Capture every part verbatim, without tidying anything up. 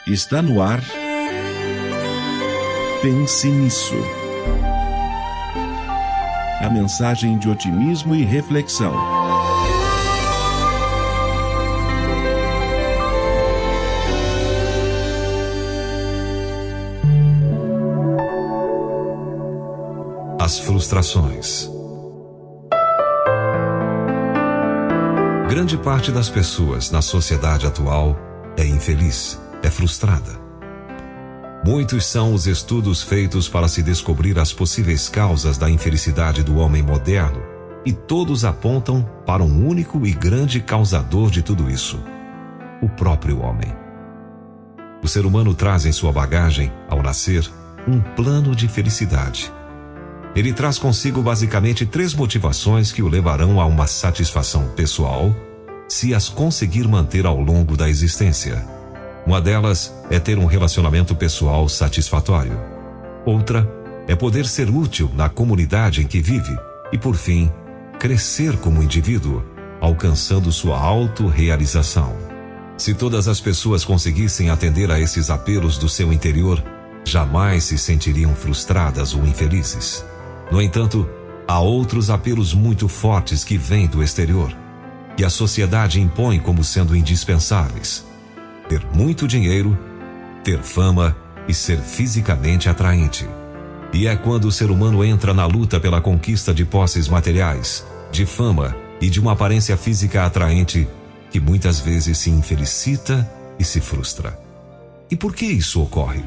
Está no ar. Pense nisso. A mensagem de otimismo e reflexão. As frustrações. Grande parte das pessoas na sociedade atual é infeliz, é frustrada. Muitos são os estudos feitos para se descobrir as possíveis causas da infelicidade do homem moderno, e todos apontam para um único e grande causador de tudo isso: o próprio homem. O ser humano traz em sua bagagem, ao nascer, um plano de felicidade. Ele traz consigo basicamente três motivações que o levarão a uma satisfação pessoal, se as conseguir manter ao longo da existência. Uma delas é ter um relacionamento pessoal satisfatório. Outra é poder ser útil na comunidade em que vive. E, por fim, crescer como indivíduo, alcançando sua autorrealização. Se todas as pessoas conseguissem atender a esses apelos do seu interior, jamais se sentiriam frustradas ou infelizes. No entanto, há outros apelos muito fortes que vêm do exterior, que a sociedade impõe como sendo indispensáveis: ter muito dinheiro, ter fama e ser fisicamente atraente. E é quando o ser humano entra na luta pela conquista de posses materiais, de fama e de uma aparência física atraente, que muitas vezes se infelicita e se frustra. E por que isso ocorre?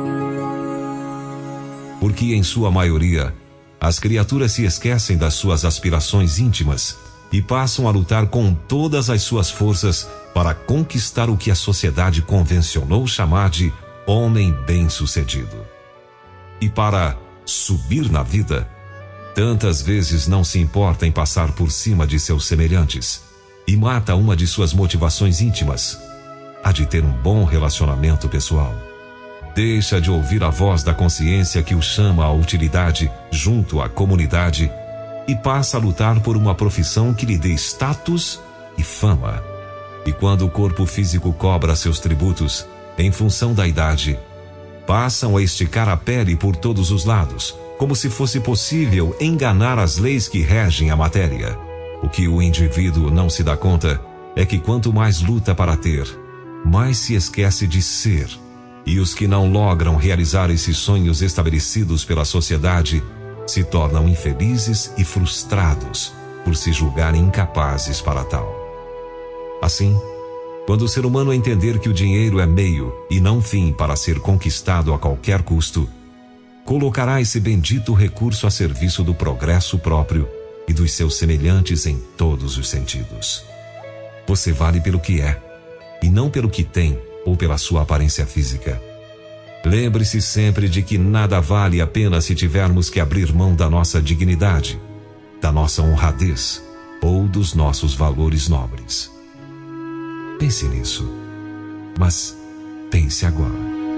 Porque, em sua maioria, as criaturas se esquecem das suas aspirações íntimas e passam a lutar com todas as suas forças para conquistar o que a sociedade convencionou chamar de homem bem-sucedido. E para subir na vida, tantas vezes não se importa em passar por cima de seus semelhantes e mata uma de suas motivações íntimas, a de ter um bom relacionamento pessoal. Deixa de ouvir a voz da consciência que o chama à utilidade junto à comunidade e passa a lutar por uma profissão que lhe dê status e fama. E quando o corpo físico cobra seus tributos, em função da idade, passam a esticar a pele por todos os lados, como se fosse possível enganar as leis que regem a matéria. O que o indivíduo não se dá conta é que quanto mais luta para ter, mais se esquece de ser. E os que não logram realizar esses sonhos estabelecidos pela sociedade se tornam infelizes e frustrados por se julgarem incapazes para tal. Assim, quando o ser humano entender que o dinheiro é meio e não fim para ser conquistado a qualquer custo, colocará esse bendito recurso a serviço do progresso próprio e dos seus semelhantes em todos os sentidos. Você vale pelo que é, e não pelo que tem ou pela sua aparência física. Lembre-se sempre de que nada vale a pena se tivermos que abrir mão da nossa dignidade, da nossa honradez ou dos nossos valores nobres. Pense nisso, mas pense agora.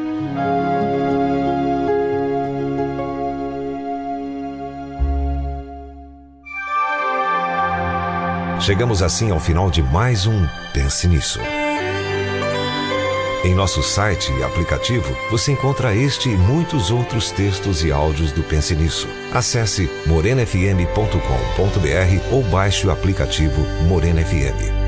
Chegamos assim ao final de mais um Pense Nisso. Em nosso site e aplicativo, você encontra este e muitos outros textos e áudios do Pense Nisso. Acesse morena f m ponto com ponto b r ou baixe o aplicativo Morena F M.